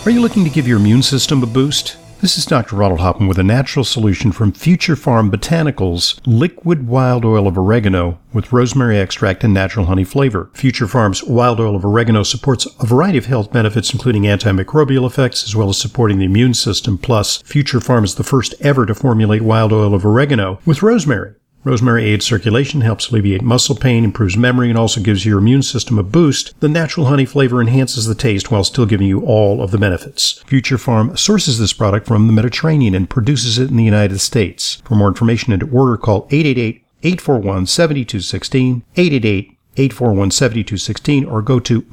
Are you looking to give your immune system a boost? This is Dr. Ronald Hoffman with a natural solution from Future Farm Botanicals, liquid wild oil of oregano with rosemary extract and natural honey flavor. Future Farm's wild oil of oregano supports a variety of health benefits, including antimicrobial effects, as well as supporting the immune system. Plus, Future Farm is the first ever to formulate wild oil of oregano with rosemary. Rosemary aids circulation, helps alleviate muscle pain, improves memory, and also gives your immune system a boost. The natural honey flavor enhances the taste while still giving you all of the benefits. Future Farm sources this product from the Mediterranean and produces it in the United States. For more information and to order, call 888-841-7216, 888-841-7216, or go to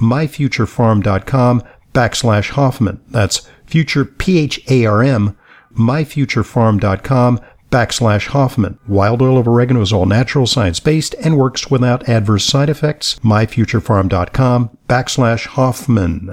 myfuturefarm.com/Hoffman. That's future, P-H-A-R-M, myfuturefarm.com/Hoffman. Wild oil of oregano is all natural, science-based, and works without adverse side effects. myfuturefarm.com/Hoffman.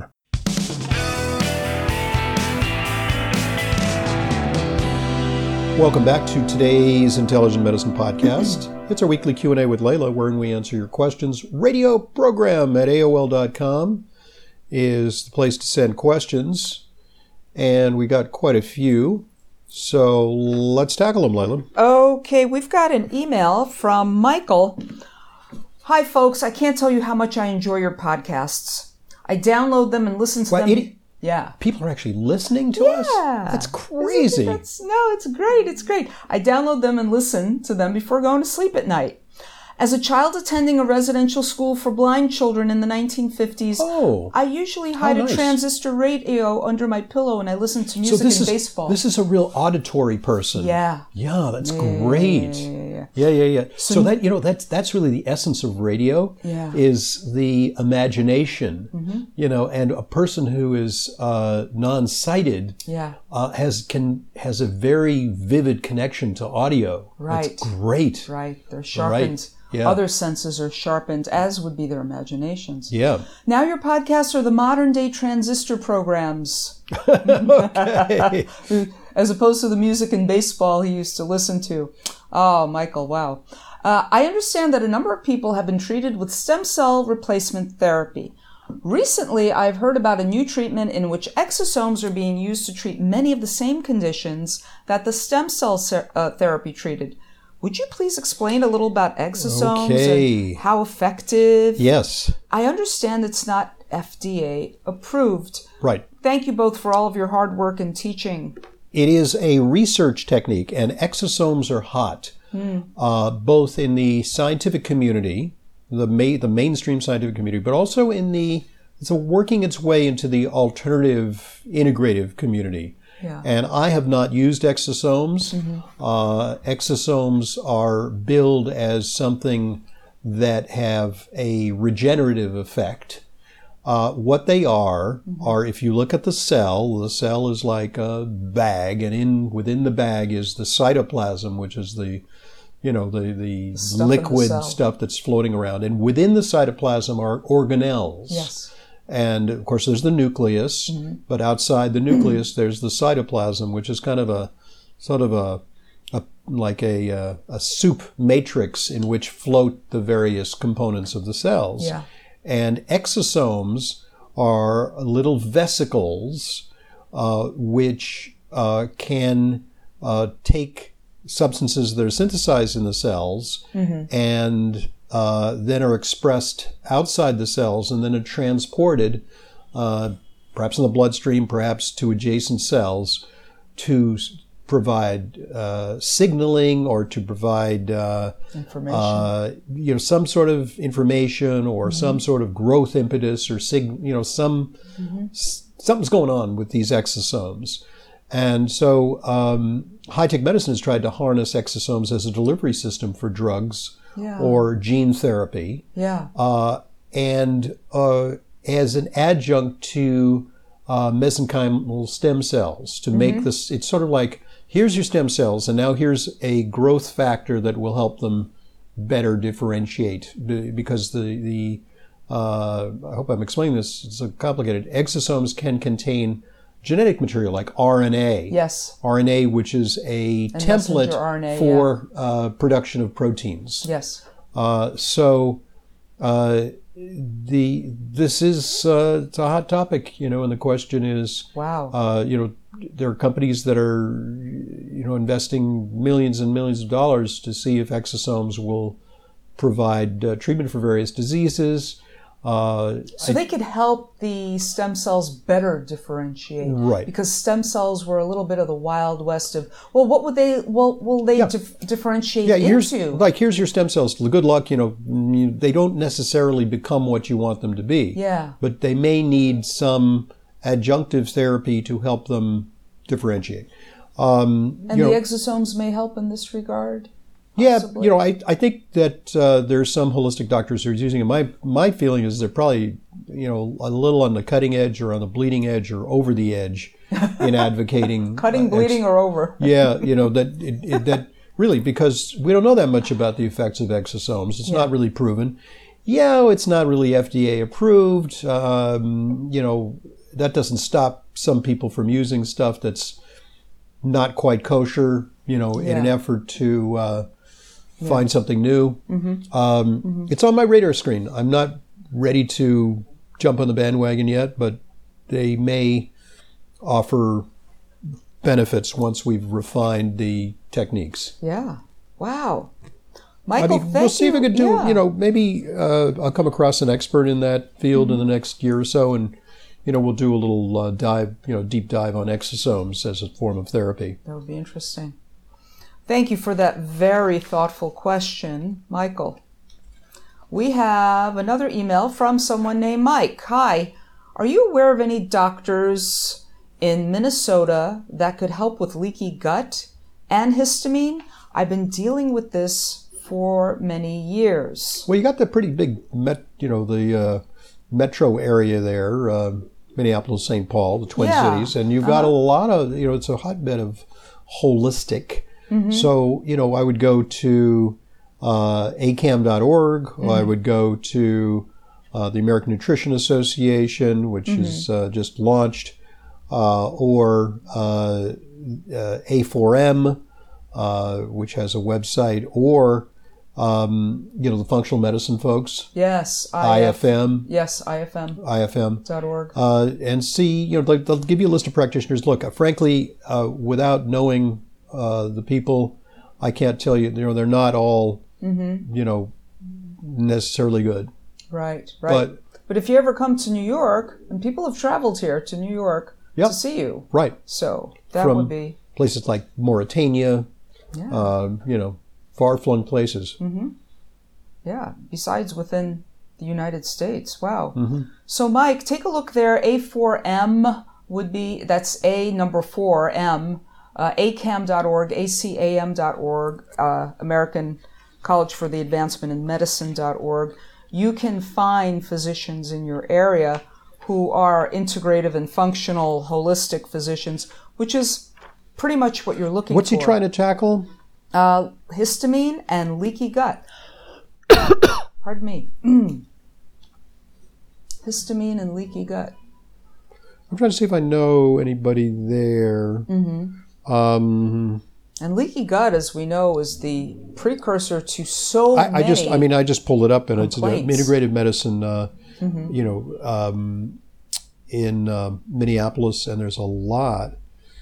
Welcome back to today's Intelligent Medicine Podcast. It's our weekly Q&A with Layla, wherein we answer your questions. Radio program at AOL.com is the place to send questions, and we got quite a few. So let's tackle them, Layla. Okay, we've got an email from Michael. Hi, folks. I can't tell you how much I enjoy your podcasts. I download them and listen to them. Yeah. People are actually listening to us? That's crazy. It's great. It's great. I download them and listen to them before going to sleep at night. As a child attending a residential school for blind children in the 1950s, I usually hide a transistor radio under my pillow and I listen to music and baseball. This is a real auditory person. Yeah. Yeah, that's great. Yeah. So that, that's really the essence of radio, is the imagination, and a person who is non-sighted has a very vivid connection to audio. Right. That's great. Right. They're sharpened. Right. Yeah. Other senses are sharpened, as would be their imaginations. Yeah. Now your podcasts are the modern-day transistor programs. Okay. As opposed to the music and baseball he used to listen to. Oh, Michael, wow. I understand that a number of people have been treated with stem cell replacement therapy. Recently, I've heard about a new treatment in which exosomes are being used to treat many of the same conditions that the stem cell therapy treated. Would you please explain a little about exosomes and how effective? Yes. I understand it's not FDA approved. Right. Thank you both for all of your hard work and teaching. It is a research technique, and exosomes are hot, both in the scientific community, the mainstream scientific community, but also it's working its way into the alternative integrative community. Yeah. And I have not used exosomes. Exosomes are billed as something that have a regenerative effect. What they are if you look at the cell is like a bag, and within the bag is the cytoplasm, which is the liquid stuff that's floating around. And within the cytoplasm are organelles. Yes. And of course, there's the nucleus, but outside the nucleus, there's the cytoplasm, which is kind of a soup matrix in which float the various components of the cells. Yeah. And exosomes are little vesicles which can take substances that are synthesized in the cells and then are expressed outside the cells and then are transported, perhaps in the bloodstream, perhaps to adjacent cells, to provide signaling or to provide information. Some sort of information or some sort of growth impetus or something's going on with these exosomes. And so high-tech medicine has tried to harness exosomes as a delivery system for drugs or gene therapy, and as an adjunct to mesenchymal stem cells to make this. It's sort of like, here's your stem cells, and now here's a growth factor that will help them better differentiate, because I hope I'm explaining this. It's so complicated. Exosomes can contain genetic material like RNA. Yes. RNA, which is a template RNA, this is it's a hot topic, and the question is, wow, there are companies that are, investing millions and millions of dollars to see if exosomes will provide treatment for various diseases. So they could help the stem cells better differentiate, right? Because stem cells were a little bit of the Wild West of, well, what would they, will they differentiate into? Here's your stem cells. Good luck. They don't necessarily become what you want them to be. Yeah. But they may need some adjunctive therapy to help them differentiate. And the exosomes may help in this regard. Possibly. Yeah, I think that there's some holistic doctors who are using it. My feeling is they're probably, a little on the cutting edge or on the bleeding edge or over the edge in advocating. Cutting, bleeding, or over. Yeah, that really, because we don't know that much about the effects of exosomes. It's not really proven. It's not really FDA approved. That doesn't stop some people from using stuff that's not quite kosher, in an effort to find something new. Mm-hmm. It's on my radar screen. I'm not ready to jump on the bandwagon yet, but they may offer benefits once we've refined the techniques. Yeah. Wow. Michael, thank you. We'll see if we can do, maybe I'll come across an expert in that field in the next year or so, and we'll do a little deep dive on exosomes as a form of therapy. That would be interesting. Thank you for that very thoughtful question, Michael. We have another email from someone named Mike. Hi, are you aware of any doctors in Minnesota that could help with leaky gut and histamine? I've been dealing with this for many years. Well, you got the pretty big, the metro area there, Minneapolis, St. Paul, the Twin Cities, and you've got a lot of, it's a hotbed of holistic. Mm-hmm. So, I would go to acam.org, or I would go to the American Nutrition Association, which is just launched, or A4M, which has a website, or the functional medicine folks. Yes. IFM. Yes, IFM. IFM.org. And see, they'll give you a list of practitioners. Look, frankly, without knowing the people, I can't tell you, they're not all, necessarily good. Right. But if you ever come to New York, and people have traveled here to New York to see you. Right. So that would be. Places like Mauritania, far-flung places. Mm-hmm. Yeah, besides within the United States. Wow. Mm-hmm. So, Mike, take a look there. A4M would be, that's A number 4M, acam.org, acam.org, American College for the Advancement in Medicine.org. You can find physicians in your area who are integrative and functional, holistic physicians, which is pretty much what you're looking for. What's he trying to tackle? Histamine and leaky gut. Pardon me. Histamine and leaky gut. I'm trying to see if I know anybody there. Mm-hmm. And leaky gut, as we know, is the precursor to so many. I just pulled it up, and complaints. It's an integrative medicine. In Minneapolis, and there's a lot.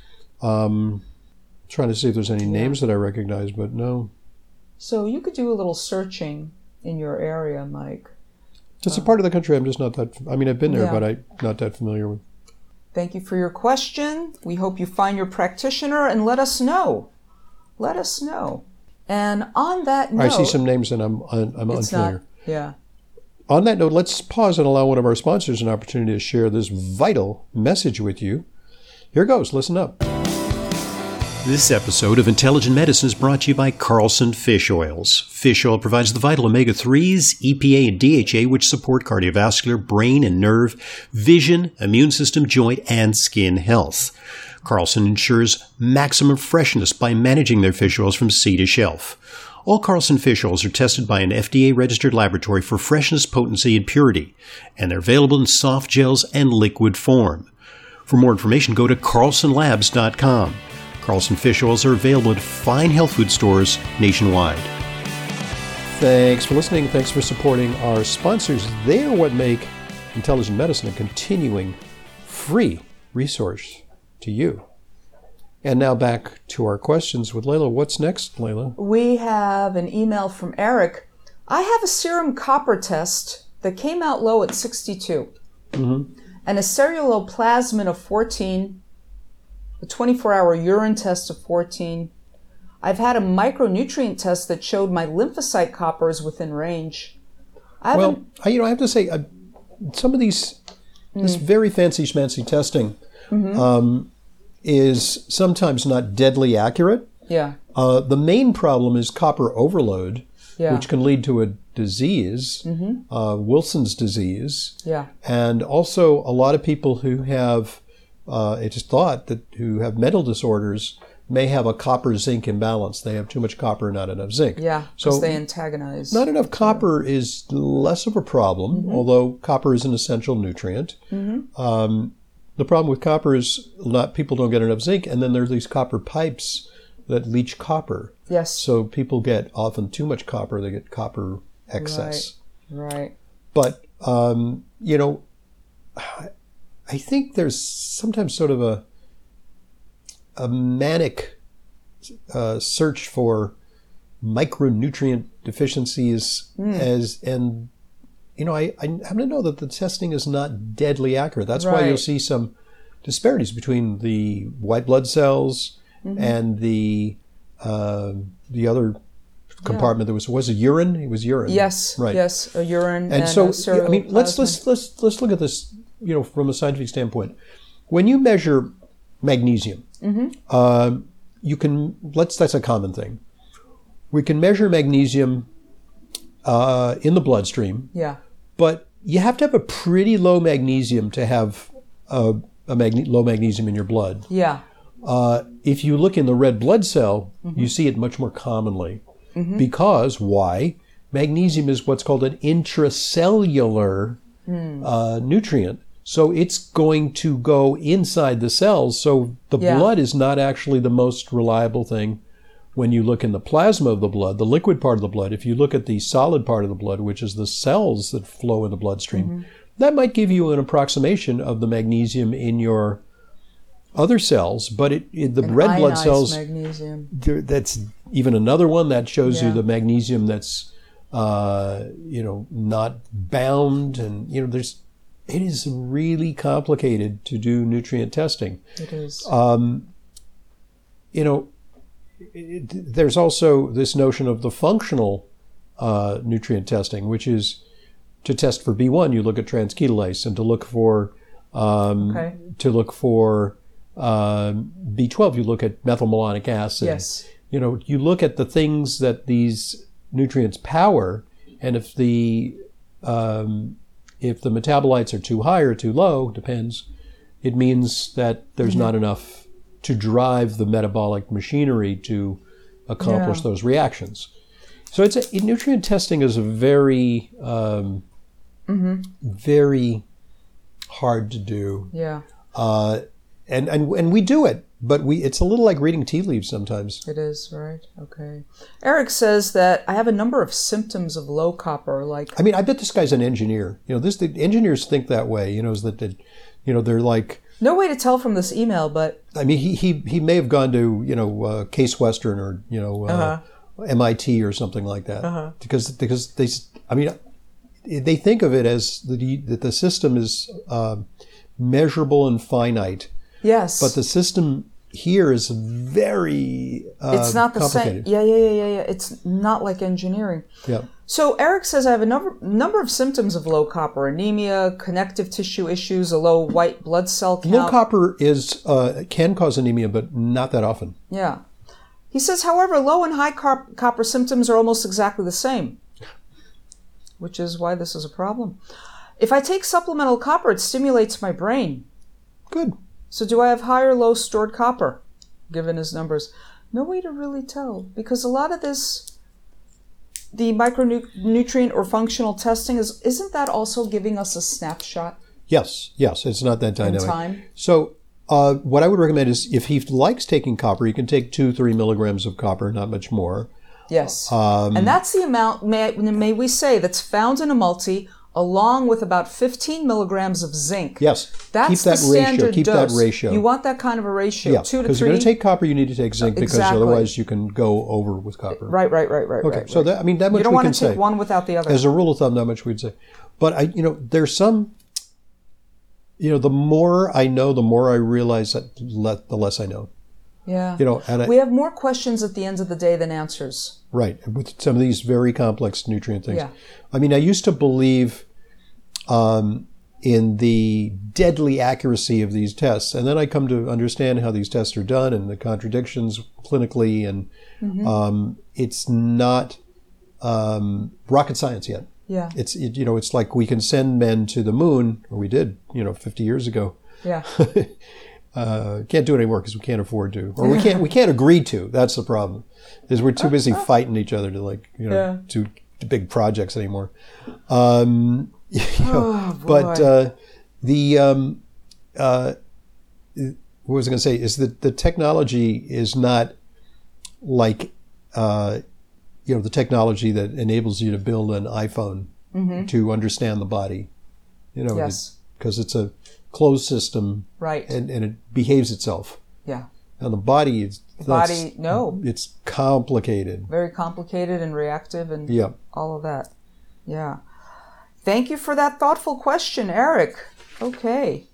Trying to see if there's any names that I recognize, but no. So you could do a little searching in your area, Mike. It's a part of the country I'm just not that, I've been there, but I'm not that familiar with. Thank you for your question. We hope you find your practitioner and let us know. Let us know. And on that note... I see some names and I'm unfamiliar. Yeah. On that note, let's pause and allow one of our sponsors an opportunity to share this vital message with you. Here goes. Listen up. This episode of Intelligent Medicine is brought to you by Carlson Fish Oils. Fish oil provides the vital omega-3s, EPA, and DHA, which support cardiovascular, brain and nerve, vision, immune system, joint, and skin health. Carlson ensures maximum freshness by managing their fish oils from sea to shelf. All Carlson fish oils are tested by an FDA-registered laboratory for freshness, potency, and purity, and they're available in soft gels and liquid form. For more information, go to carlsonlabs.com. Carlson fish oils are available at fine health food stores nationwide. Thanks for listening. Thanks for supporting our sponsors. They are what make Intelligent Medicine a continuing free resource to you. And now back to our questions with Layla. What's next, Layla? We have an email from Eric. I have a serum copper test that came out low at 62, and a ceruloplasmin of 14, a 24-hour urine test of 14. I've had a micronutrient test that showed my lymphocyte copper is within range. I have to say, some of this very fancy schmancy testing is sometimes not deadly accurate. Yeah. The main problem is copper overload, which can lead to a disease, Wilson's disease. Yeah. And also a lot of people who have, it is thought that who have mental disorders may have a copper-zinc imbalance. They have too much copper, not enough zinc. Yeah, because they antagonize. Not enough copper is less of a problem, although copper is an essential nutrient. The problem with copper is people don't get enough zinc, and then there are these copper pipes that leach copper. Yes. So people get often too much copper. They get copper excess. Right. But, I think there's sometimes sort of a manic search for micronutrient deficiencies I happen to know that the testing is not deadly accurate. That's why you'll see some disparities between the white blood cells and the other compartment that was it urine? It was urine. Yes. Right. Yes, a urine and so a ceruloplasmin. let's look at this, from a scientific standpoint. When you measure magnesium, that's a common thing. We can measure magnesium in the bloodstream. Yeah. But you have to have a pretty low magnesium to have low magnesium in your blood. Yeah. If you look in the red blood cell, you see it much more commonly. Because, why? Magnesium is what's called an intracellular nutrient. So it's going to go inside the cells. So the blood is not actually the most reliable thing. When you look in the plasma of the blood, the liquid part of the blood, if you look at the solid part of the blood, which is the cells that flow in the bloodstream, that might give you an approximation of the magnesium in your other cells. But the red blood cells, magnesium. That's even another one that shows you the magnesium that's, not bound. And, it is really complicated to do nutrient testing. It is. There's also this notion of the functional nutrient testing, which is to test for B1, you look at transketolase, and to look for B12, you look at methylmalonic acid. Yes. You look at the things that these nutrients power, and if the metabolites are too high or too low, depends, it means that there's not enough to drive the metabolic machinery to accomplish those reactions. So nutrient testing is a very, very hard to do. Yeah. And we do it, but it's a little like reading tea leaves sometimes. It is, right? Okay. Eric says that I have a number of symptoms of low copper, like... I bet this guy's an engineer. The engineers think that way, they're like... No way to tell from this email, but... he may have gone to, Case Western or, MIT or something like that. Because they think of it as that the system is measurable and finite. Yes. But the system here is very it's not the complicated. same. Yeah. It's not like engineering. Yeah. So Eric says I have a number of symptoms of low copper: anemia, connective tissue issues, a low white blood cell count. Low copper can cause anemia, but not that often. Yeah. He says, however, low and high copper symptoms are almost exactly the same, which is why this is a problem. If I take supplemental copper, it stimulates my brain. Good. So do I have high or low stored copper, given his numbers? No way to really tell, because a lot of this, the micronutrient or functional testing, isn't that also giving us a snapshot? Yes, it's not that dynamic. In time? So what I would recommend is if he likes taking copper, he can take 2-3 milligrams of copper, not much more. Yes. And that's the amount, may we say, that's found in a multi, along with about 15 milligrams of zinc. Yes. That's keep that the standard ratio. Keep dose. that ratio. You want that kind of a ratio, 2 to 3. Because you're going to take copper, you need to take zinc, because Exactly. otherwise you can go over with copper. Right. Okay, right, so right. that much we can say. You don't want to take one without the other. As a rule of thumb, that much we'd say. But there's some, the more I know, the more I realize that the less I know. Yeah. And we have more questions at the end of the day than answers. Right, with some of these very complex nutrient things. Yeah. I mean, I used to believe in the deadly accuracy of these tests, and then I come to understand how these tests are done and the contradictions clinically, and it's not rocket science yet. Yeah. It's like we can send men to the moon, or we did, 50 years ago. Yeah. Can't do it anymore because we can't afford to, or we can't agree to. That's the problem, is we're too busy fighting each other to do big projects anymore. But what was I going to say is that the technology is not like the technology that enables you to build an iPhone to understand the body. Yes. Because it's a closed system, right, and it behaves itself. Yeah. And the body is it's complicated, very complicated and reactive, and all of that. Yeah. Thank you for that thoughtful question, Eric. Okay.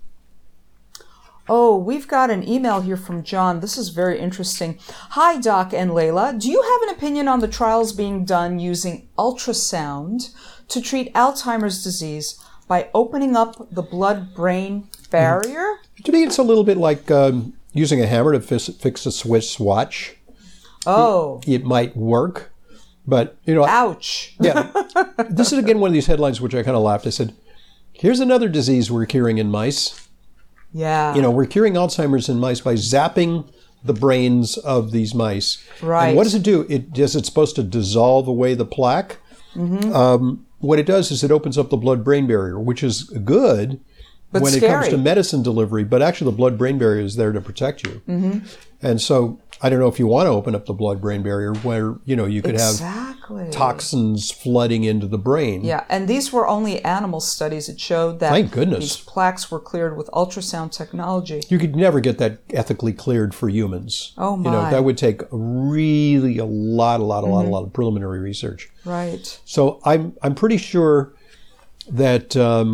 Oh, we've got an email here from John. This is very interesting. Hi, Doc and Layla. Do you have an opinion on the trials being done using ultrasound to treat Alzheimer's disease by opening up the blood-brain barrier? To me, it's a little bit like using a hammer to fix a Swiss watch. Oh. It might work, but, Ouch. Yeah. This is, again, one of these headlines which I kind of laughed. I said, here's another disease we're curing in mice. Yeah. We're curing Alzheimer's in mice by zapping the brains of these mice. Right. And what does it do? It's supposed to dissolve away the plaque. What it does is it opens up the blood-brain barrier, which is good but when scary. It comes to medicine delivery, but actually the blood-brain barrier is there to protect you. And so I don't know if you want to open up the blood-brain barrier where, you could have toxins flooding into the brain. Yeah, and these were only animal studies. It showed that Thank goodness. These plaques were cleared with ultrasound technology. You could never get that ethically cleared for humans. Oh, my. That would take really a lot of preliminary research. Right. So I'm pretty sure that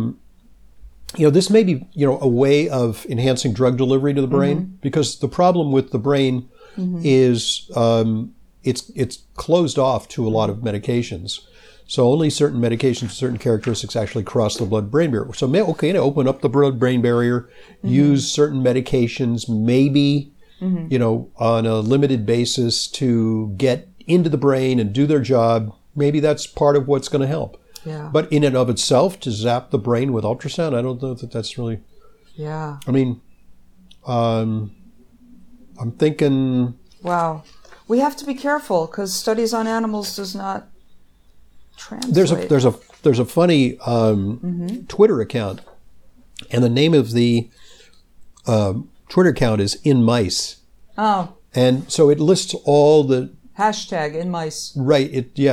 this may be a way of enhancing drug delivery to the brain, because the problem with the brain is it's closed off to a lot of medications. So only certain medications, certain characteristics actually cross the blood-brain barrier. So open up the blood-brain barrier, use certain medications, maybe on a limited basis to get into the brain and do their job. Maybe that's part of what's going to help. Yeah. But in and of itself, to zap the brain with ultrasound, I don't know that that's really... Yeah. I mean, I'm thinking... Wow. We have to be careful because studies on animals does not translate. There's a funny Twitter account, and the name of the Twitter account is In Mice. Oh. And so it lists all the... Hashtag In Mice. Right.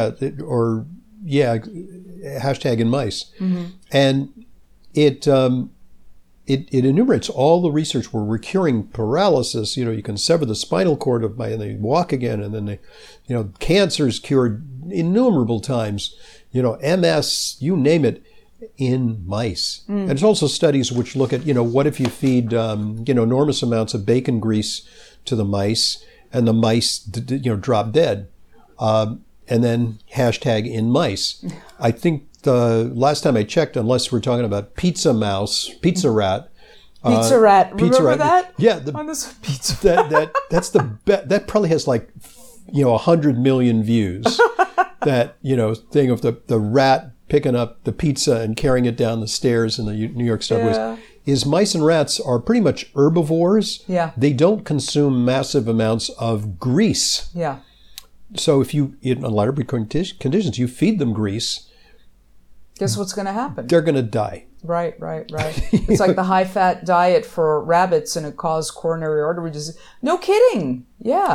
Hashtag In Mice. And it enumerates all the research where we're curing paralysis. You can sever the spinal cord of mice and they walk again, and then cancer's cured innumerable times. MS, you name it, in mice. And it's also studies which look at what if you feed enormous amounts of bacon grease to the mice, and the mice drop dead. And then hashtag In Mice. I think the last time I checked, unless we're talking about pizza rat. Pizza Rat. Remember that? Yeah. On this pizza that's the that probably has 100 million views. That thing of the rat picking up the pizza and carrying it down the stairs in the New York subways. Yeah. Is mice and rats are pretty much herbivores. Yeah. They don't consume massive amounts of grease. Yeah. So if you, in anaerobic conditions, you feed them grease, guess what's going to happen? They're going to die. Right. It's like the high-fat diet for rabbits, and it caused coronary artery disease. No kidding. Yeah. Yeah.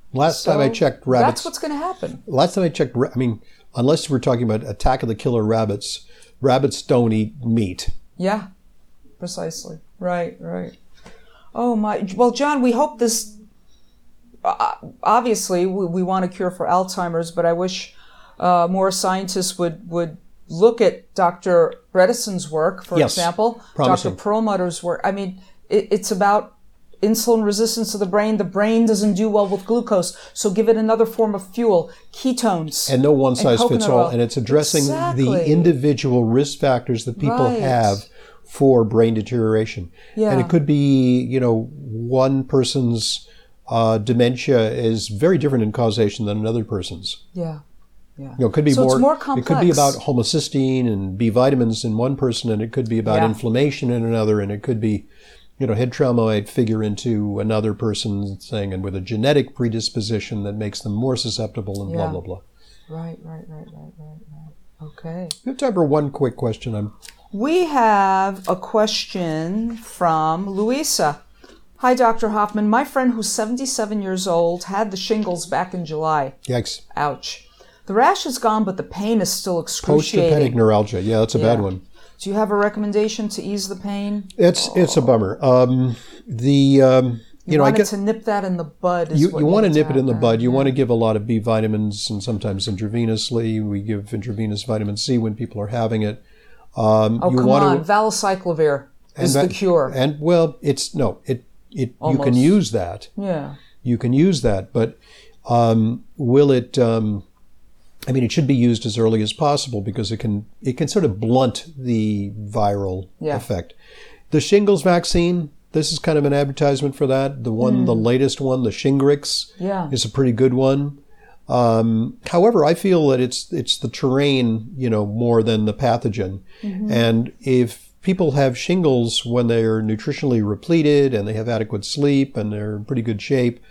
Last time I checked, rabbits. That's what's going to happen. Last time I checked, I mean, unless we're talking about Attack of the Killer Rabbits, rabbits don't eat meat. Yeah, precisely. Right. Oh my. Well, John, we hope this. Obviously, we want a cure for Alzheimer's, but I wish more scientists would look at Dr. Bredesen's work, for example, promising. Dr. Perlmutter's work. I mean, it's about insulin resistance of the brain. The brain doesn't do well with glucose, so give it another form of fuel, ketones. And no one size fits all. oil. And it's addressing the individual risk factors that people have for brain deterioration. Yeah. And it could be, one person's dementia is very different in causation than another person's. Yeah. It could be so it's more complex. It could be about homocysteine and B vitamins in one person, and it could be about inflammation in another, and it could be, head trauma might figure into another person's thing, and with a genetic predisposition that makes them more susceptible, and blah blah blah. Right. Okay. We have time for one quick question. We have a question from Louisa. Hi, Dr. Hoffman. My friend who's 77 years old had the shingles back in July. Yikes. Ouch. The rash is gone, but the pain is still excruciating. Post-herpetic neuralgia. Yeah, that's a bad one. Do you have a recommendation to ease the pain? It's a bummer. You wanted to nip that in the bud. You want to nip it in the bud. You want to give a lot of B vitamins, and sometimes intravenously. We give intravenous vitamin C when people are having it. Valacyclovir is the cure. And you can use that. Yeah. You can use that, but will it? It should be used as early as possible because it can sort of blunt the viral effect. The shingles vaccine, this is kind of an advertisement for that. The latest one, the Shingrix, is a pretty good one. However, I feel that it's the terrain, more than the pathogen. Mm-hmm. And if people have shingles when they're nutritionally repleted and they have adequate sleep and they're in pretty good shape,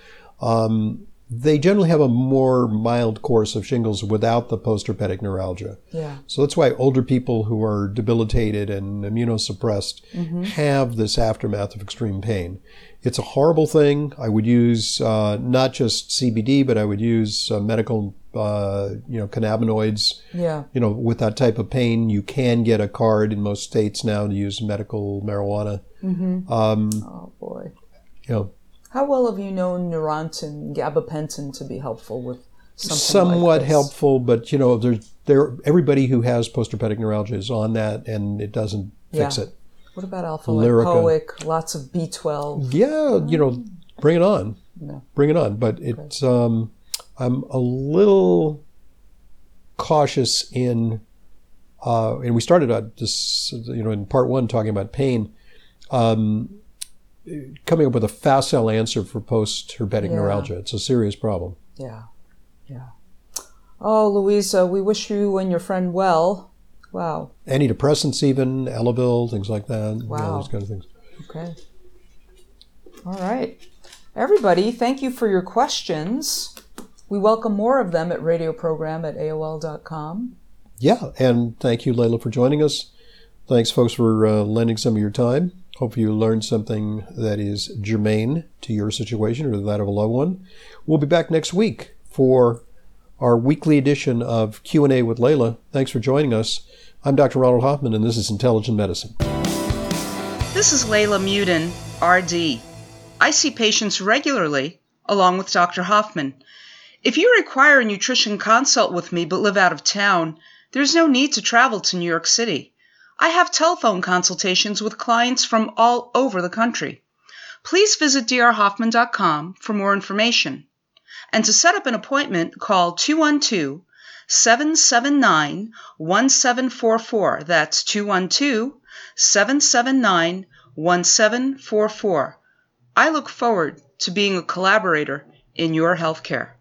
they generally have a more mild course of shingles without the post-herpetic neuralgia. Yeah. So that's why older people who are debilitated and immunosuppressed have this aftermath of extreme pain. It's a horrible thing. I would use not just CBD, but I would use medical, cannabinoids. Yeah. With that type of pain, you can get a card in most states now to use medical marijuana. Mm-hmm. Oh boy. How well have you known Neurontin, gabapentin to be helpful with something somewhat like this? Helpful, but everybody who has post-herpetic neuralgia is on that, and it doesn't fix it. What about alpha-lipoic, lots of B12? Yeah, bring it on. Yeah. Bring it on. But it's I'm a little cautious in, and we started this, in part one talking about pain. Coming up with a facile answer for post-herpetic neuralgia. It's a serious problem. Yeah. Oh, Louisa, we wish you and your friend well. Wow. Antidepressants even, Elavil, things like that. Wow. Those kind of things. Okay. All right. Everybody, thank you for your questions. We welcome more of them at radioprogram@aol.com. Yeah, and thank you, Layla, for joining us. Thanks, folks, for lending some of your time. Hope you learned something that is germane to your situation or that of a loved one. We'll be back next week for our weekly edition of Q&A with Layla. Thanks for joining us. I'm Dr. Ronald Hoffman, and this is Intelligent Medicine. This is Layla Muden, RD. I see patients regularly, along with Dr. Hoffman. If you require a nutrition consult with me but live out of town, there's no need to travel to New York City. I have telephone consultations with clients from all over the country. Please visit drhoffman.com for more information. And to set up an appointment, call 212-779-1744. That's 212-779-1744. I look forward to being a collaborator in your healthcare.